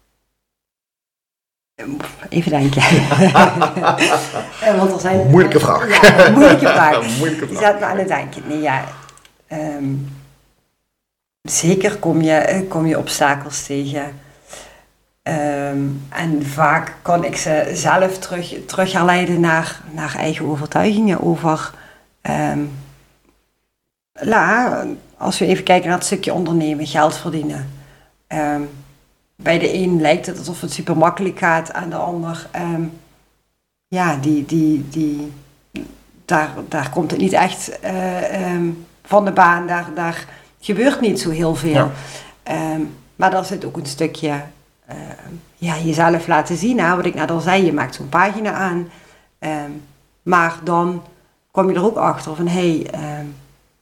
Even denken. Want er zijn, moeilijke vraag. Ja, moeilijke vraag. moeilijke vraag. Je zet me aan het denken. Nee, ja, um, zeker kom je, kom je obstakels tegen. Um, en vaak kan ik ze zelf terug, terug herleiden naar, naar eigen overtuigingen over... Um, la, als we even kijken naar het stukje ondernemen, geld verdienen... Um, Bij de een lijkt het alsof het super makkelijk gaat, aan de ander, um, ja, die, die, die, daar, daar komt het niet echt uh, um, van de baan, daar, daar gebeurt niet zo heel veel. Ja. Um, maar daar zit ook een stukje uh, ja, jezelf laten zien. Hè? Wat ik net al zei, je maakt zo'n pagina aan. Um, maar dan kom je er ook achter van, hé, hey, um,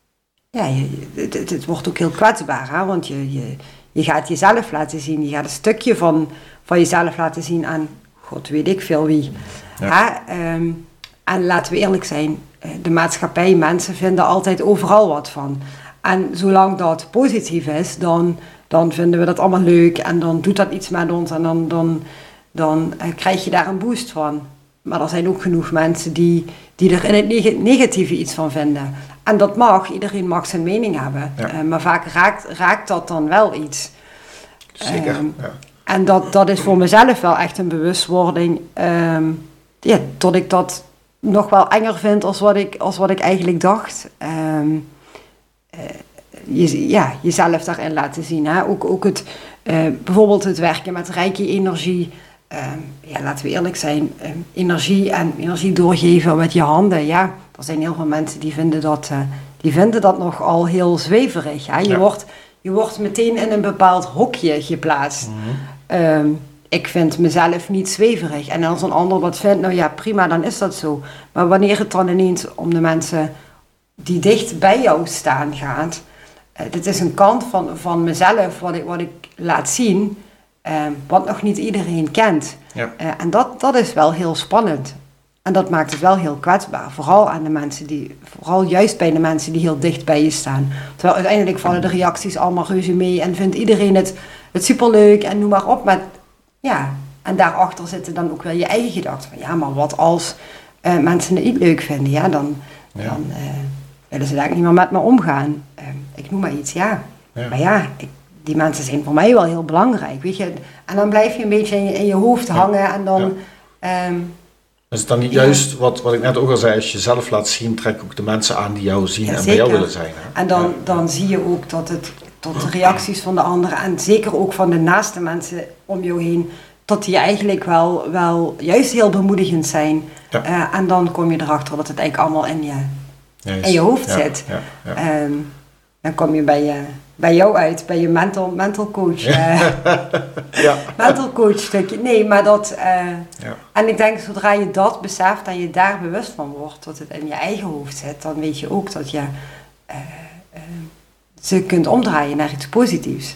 ja, je, het, het, het wordt ook heel kwetsbaar. Hè? Want je, je, je gaat jezelf laten zien. Je gaat een stukje van, van jezelf laten zien aan, god weet ik veel wie. Ja. Hè? Um, en laten we eerlijk zijn, de maatschappij, mensen vinden altijd overal wat van. En zolang dat positief is, dan, dan vinden we dat allemaal leuk en dan doet dat iets met ons en dan, dan, dan uh, krijg je daar een boost van. Maar er zijn ook genoeg mensen die, die er in het neg- negatieve iets van vinden. En dat mag, iedereen mag zijn mening hebben. Ja. Uh, maar vaak raakt, raakt dat dan wel iets. Zeker, um, ja. En dat, dat is voor mezelf wel echt een bewustwording. Um, ja, dat ik dat nog wel enger vind als wat ik, als wat ik eigenlijk dacht. Um, uh, je, ja, jezelf daarin laten zien. Hè? Ook, ook het, uh, bijvoorbeeld het werken met reiki-energie. Um, ja, laten we eerlijk zijn. Um, energie en energie doorgeven met je handen. Ja, er zijn heel veel mensen die vinden dat, uh, die vinden dat nogal heel zweverig. Hè? Je, ja. wordt, je wordt meteen in een bepaald hokje geplaatst. Mm-hmm. Um, ik vind mezelf niet zweverig. En als een ander dat vindt, nou ja, prima, dan is dat zo. Maar wanneer het dan ineens om de mensen die dicht bij jou staan gaat. Uh, dit is een kant van, van mezelf wat ik, wat ik laat zien. Uh, wat nog niet iedereen kent. Ja. Uh, en dat, dat is wel heel spannend. En dat maakt het wel heel kwetsbaar. Vooral aan de mensen die, vooral juist bij de mensen die heel dicht bij je staan. Terwijl uiteindelijk vallen de reacties allemaal reuze mee. En vindt iedereen het, het superleuk en noem maar op. Maar ja, en daarachter zitten dan ook wel je eigen gedachten. Van, ja, maar wat als uh, mensen het niet leuk vinden? Ja, dan, ja. dan uh, willen ze daar niet meer met me omgaan. Uh, ik noem maar iets, ja. ja. Maar ja, ik, die mensen zijn voor mij wel heel belangrijk, weet je. En dan blijf je een beetje in je, in je hoofd ja. hangen en dan... Ja. Um, is het dan niet ja. juist, wat, wat ik net ook al zei, als je jezelf laat zien, trek ook de mensen aan die jou zien ja, en zeker. bij jou willen zijn. Hè? En dan, ja. dan zie je ook dat het... tot de reacties van de anderen en zeker ook van de naaste mensen om jou heen, dat die eigenlijk wel, wel juist heel bemoedigend zijn. Ja. Uh, en dan kom je erachter dat het eigenlijk allemaal in je, in je hoofd ja. zit. Ja. Ja. Um, dan kom je bij, je bij jou uit, bij je mental, mental coach. Uh, ja. Mental coach stukje. Nee, maar dat... Uh, ja. En ik denk, zodra je dat beseft en je daar bewust van wordt, dat het in je eigen hoofd zit, dan weet je ook dat je... Uh, uh, ze kunt omdraaien naar iets positiefs.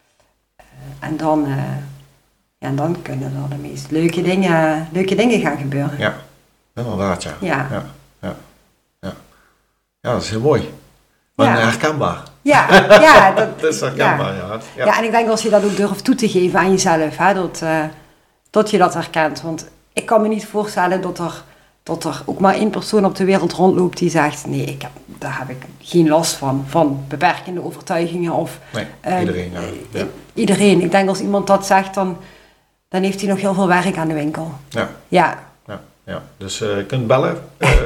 Uh, en, dan, uh, ja, en dan kunnen er de meest leuke dingen, leuke dingen gaan gebeuren. Ja, inderdaad, ja. Ja, ja, ja, ja. ja dat is heel mooi. Maar ja. herkenbaar. Ja, ja dat, dat is herkenbaar, ja. Ja. Ja. ja, en ik denk als je dat ook durft toe te geven aan jezelf, hè, dat, uh, dat je dat herkent. Want ik kan me niet voorstellen dat er... dat er ook maar één persoon op de wereld rondloopt die zegt... nee, ik heb, daar heb ik geen last van. Van beperkende overtuigingen of... Nee, uh, iedereen. Ja. Ja. Iedereen. Ik denk als iemand dat zegt, dan, dan heeft hij nog heel veel werk aan de winkel. Ja. Ja. ja, ja. Dus uh, je kunt bellen.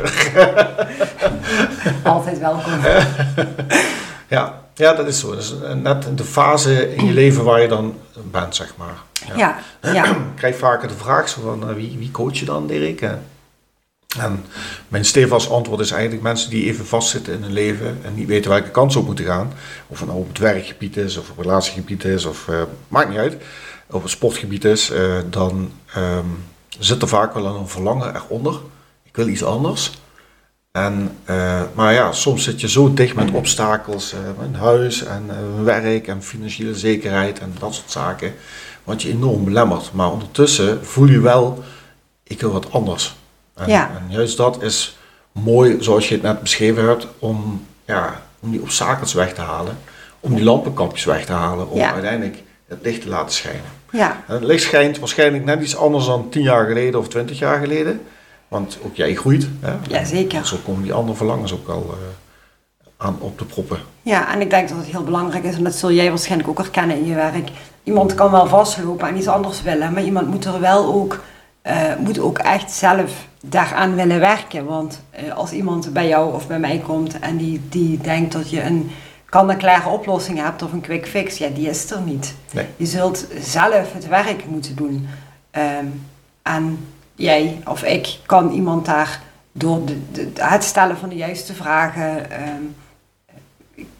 Altijd welkom. ja. ja, dat is zo. Dat is net de fase in je leven waar je dan bent, zeg maar. Ja. ja, ja. Ik krijg vaker de vraag zo van... Uh, wie, wie coach je dan, Dirk? En mijn stevast antwoord is eigenlijk mensen die even vastzitten in hun leven en niet weten welke kant ze op moeten gaan. Of het nou op het werkgebied is, of op het relatiegebied is, of uh, maakt niet uit. Of op het sportgebied is, uh, dan um, zit er vaak wel een verlangen eronder. Ik wil iets anders. En, uh, maar ja, soms zit je zo dicht met obstakels, uh, in huis en uh, werk en financiële zekerheid en dat soort zaken. Wat je enorm belemmert. Maar ondertussen voel je wel, ik wil wat anders. En, ja. en juist dat is mooi, zoals je het net beschreven hebt, om, ja, om die obstakels weg te halen, om die lampenkampjes weg te halen, om ja. uiteindelijk het licht te laten schijnen. Ja. En het licht schijnt waarschijnlijk net iets anders dan tien jaar geleden of twintig jaar geleden, want ook jij groeit. Hè? Ja, zeker. En zo komen die andere verlangens ook al uh, aan op te proppen. Ja, en ik denk dat het heel belangrijk is, en dat zul jij waarschijnlijk ook herkennen in je werk. Iemand kan wel vastlopen en iets anders willen, maar iemand moet er wel ook... Uh, moet ook echt zelf daaraan willen werken. Want uh, als iemand bij jou of bij mij komt en die, die denkt dat je een kan-en-klare oplossing hebt of een quick fix, ja, die is er niet. Nee. Je zult zelf het werk moeten doen. Um, en jij of ik kan iemand daar door de, de, het stellen van de juiste vragen, um,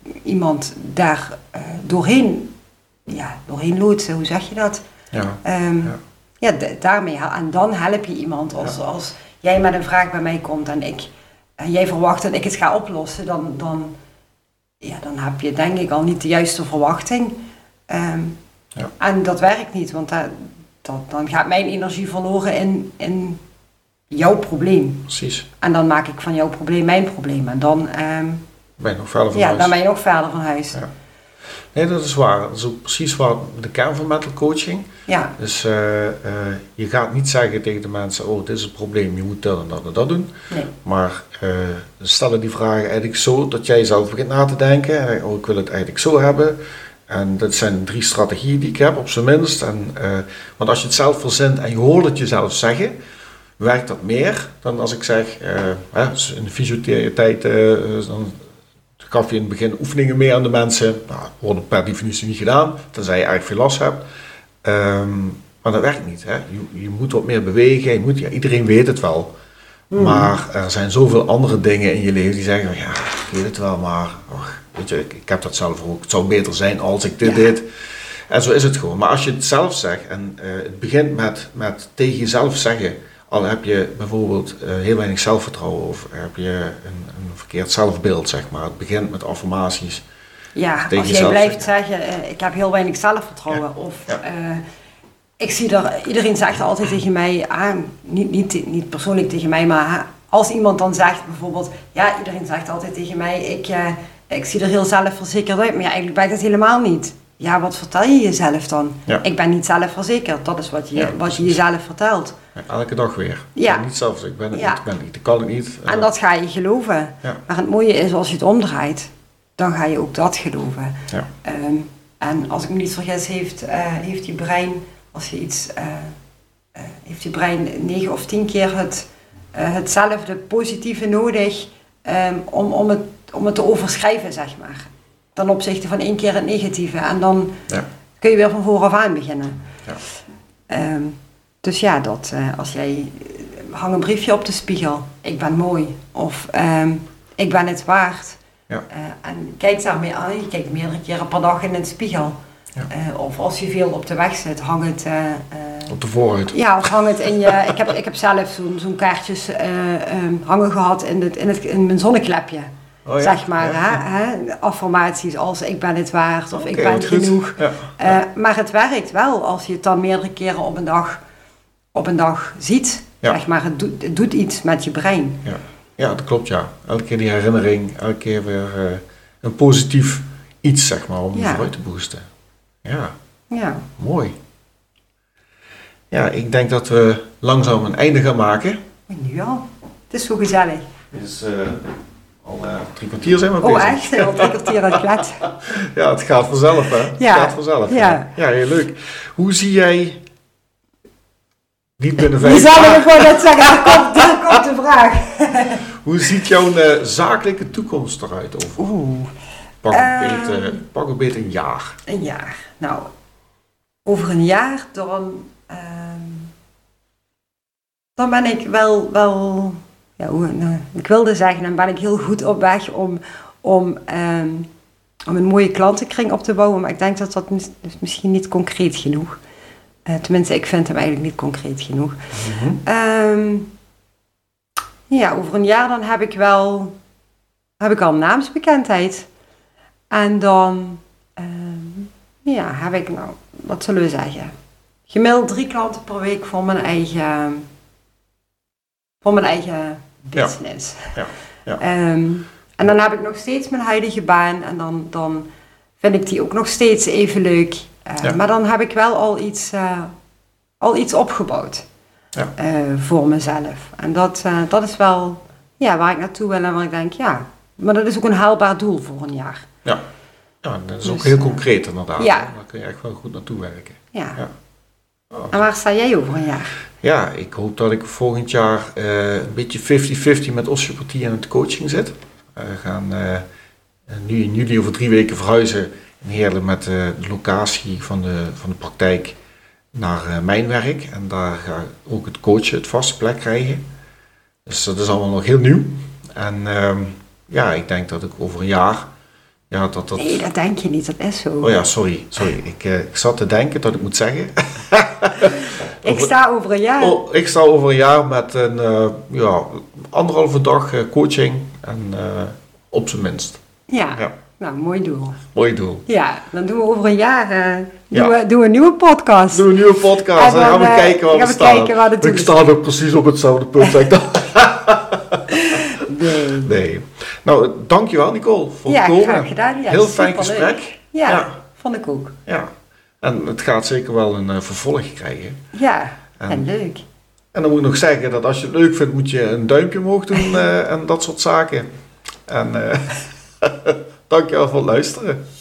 iemand daar uh, doorheen, ja, doorheen loodsen, hoe zeg je dat? Ja, um, ja. ja d- daarmee, en dan help je iemand. Als, Ja. als jij met een vraag bij mij komt en, ik, en jij verwacht dat ik het ga oplossen, dan, dan, ja, dan heb je denk ik al niet de juiste verwachting. Um, ja. En dat werkt niet, want dat, dat, dan gaat mijn energie verloren in, in jouw probleem. Precies. En dan maak ik van jouw probleem mijn probleem. En dan um, ben je nog verder van ja, huis. dan ben je nog verder van huis. Ja. Nee, dat is waar. Dat is ook precies wat de kern van mental coaching. Ja. Dus uh, uh, je gaat niet zeggen tegen de mensen, oh, dit is het probleem, je moet dat en dat en dat doen. Nee. Maar uh, stellen die vragen eigenlijk zo dat jij zelf begint na te denken. Oh, ik wil het eigenlijk zo hebben. En dat zijn drie strategieën die ik heb, op zijn minst. En, uh, want als je het zelf verzint en je hoort het jezelf zeggen, werkt dat meer dan als ik zeg, uh, hè, in de fysiotherapeut, uh, dan gaf je in het begin oefeningen mee aan de mensen. Nou, dat wordt per definitie niet gedaan, tenzij je erg veel last hebt. Um, maar dat werkt niet. Hè. Je, je moet wat meer bewegen. Je moet, ja, iedereen weet het wel. Mm. Maar er zijn zoveel andere dingen in je leven die zeggen, ja, ik weet het wel, maar oh, weet je, ik, ik heb dat zelf ook. Het zou beter zijn als ik dit ja. deed. En zo is het gewoon. Maar als je het zelf zegt, en uh, het begint met, met tegen jezelf zeggen, al heb je bijvoorbeeld uh, heel weinig zelfvertrouwen of heb je een, een verkeerd zelfbeeld, zeg maar. Het begint met affirmaties. Ja, als jij blijft zeggen, uh, ik heb heel weinig zelfvertrouwen. Ja. Of ja. uh, ik zie er, iedereen zegt altijd tegen mij, ah, niet, niet, niet persoonlijk tegen mij, maar als iemand dan zegt bijvoorbeeld, ja, iedereen zegt altijd tegen mij, ik, uh, ik zie er heel zelfverzekerd uit, maar ja, eigenlijk ben ik dat helemaal niet. Ja, wat vertel je jezelf dan? Ja. Ik ben niet zelfverzekerd, dat is wat je, ja, wat je jezelf vertelt. Ja, elke dag weer. Ja. Ik ben niet zelf, ik ben het ja. niet, ik ben het niet, ik kan het niet. En dat ga je geloven. Ja. Maar het mooie is, als je het omdraait, dan ga je ook dat geloven. Ja. Um, en als ik me niet vergis, heeft, uh, heeft je brein, als je iets, uh, uh, heeft je brein negen of tien keer het, uh, hetzelfde positieve nodig um, om, om, het, om het te overschrijven, zeg maar. Dan opzichte van één keer het negatieve. En dan ja. kun je weer van vooraf aan beginnen. Ja. Um, dus ja, dat, uh, als jij hang een briefje op de spiegel. Ik ben mooi. Of um, ik ben het waard. Ja. Uh, en kijk daarmee aan. Je kijkt meerdere keren per dag in de spiegel. Ja. Uh, of als je veel op de weg zit, hang het... Uh, uh, op de vooruit. Ja, of hang het in je... ik, heb, ik heb zelf zo'n, zo'n kaartjes uh, um, hangen gehad in, het, in, het, in mijn zonneklepje. Oh ja, zeg maar, ja, hè, ja. Hè, affirmaties als ik ben het waard of okay, ik ben genoeg. Ja, ja. Uh, maar het werkt wel als je het dan meerdere keren op een dag, op een dag ziet. Ja. Zeg maar, het, doet, het doet iets met je brein. Ja. ja, dat klopt ja. Elke keer die herinnering, elke keer weer uh, een positief iets zeg maar om ja. vooruit te boosten. Ja. ja, mooi. Ja, ik denk dat we langzaam een einde gaan maken. Nu al. Het is zo gezellig. Dus, uh, Al uh, drie kwartier zijn we bezig. Oh echt? Al drie kwartier aan het kletsen. Ja, het gaat vanzelf hè. Ja. Het gaat vanzelf. Ja. Ja, heel leuk. Hoe zie jij... Niet binnen vijf jaar... Die zou ik gewoon net zeggen, daar komt, daar komt de vraag. Hoe ziet jouw uh, zakelijke toekomst eruit over? Oeh. Pak een, uh, beter, pak een beter een jaar. Een jaar. Nou, over een jaar dan... Uh, dan ben ik wel... wel Ja, hoe, nou, ik wilde zeggen, dan ben ik heel goed op weg om, om, um, om een mooie klantenkring op te bouwen. Maar ik denk dat dat mis, dus misschien niet concreet genoeg. Uh, tenminste, ik vind hem eigenlijk niet concreet genoeg. Mm-hmm. Um, ja, over een jaar dan heb ik wel, heb ik al naamsbekendheid. En dan, um, ja, heb ik, nou, wat zullen we zeggen? Gemiddeld drie klanten per week voor mijn eigen, voor mijn eigen business. Ja. Ja. Ja. Um, en dan heb ik nog steeds mijn huidige baan en dan, dan vind ik die ook nog steeds even leuk. Uh, ja. Maar dan heb ik wel al iets, uh, al iets opgebouwd ja. uh, voor mezelf. En dat, uh, dat is wel ja, waar ik naartoe wil en waar ik denk, ja, maar dat is ook een haalbaar doel voor een jaar. Ja, ja dat is dus, ook heel concreet inderdaad. Ja. Daar kun je echt wel goed naartoe werken. Ja. ja. Oh. En waar sta jij over een jaar? Ja, ik hoop dat ik volgend jaar uh, een beetje vijftig vijftig met osteopathie en het coaching zit. Uh, we gaan uh, nu in juli over drie weken verhuizen in Heerlen met uh, de locatie van de, van de praktijk naar uh, mijn werk. En daar ga ik ook het coachen, het vaste plek krijgen. Dus dat is allemaal nog heel nieuw. En uh, ja, ik denk dat ik over een jaar Ja, dat, dat... Nee, dat denk je niet, dat is zo. Oh ja, sorry. sorry. Ik, uh, ik zat te denken dat ik moet zeggen. ik sta over een jaar. Oh, ik sta over een jaar met een uh, ja, anderhalve dag uh, coaching. En uh, op zijn minst. Ja. ja, nou, mooi doel. Mooi doel. Ja, dan doen we over een jaar uh, ja. doen we, doen we een nieuwe podcast. Doen we een nieuwe podcast. En dan, dan gaan we uh, kijken waar we, we staan. Kijken waar het ik sta ook precies op hetzelfde punt. nee. nee. Nou, dankjewel Nicole voor ja, het komen. graag gedaan. Ja, heel fijn gesprek. Ja, ja, vond ik ook. Ja. En het gaat zeker wel een uh, vervolg krijgen. Ja, en, en leuk. En dan moet ik nog zeggen dat als je het leuk vindt, moet je een duimpje omhoog doen uh, en dat soort zaken. En uh, dankjewel voor het luisteren.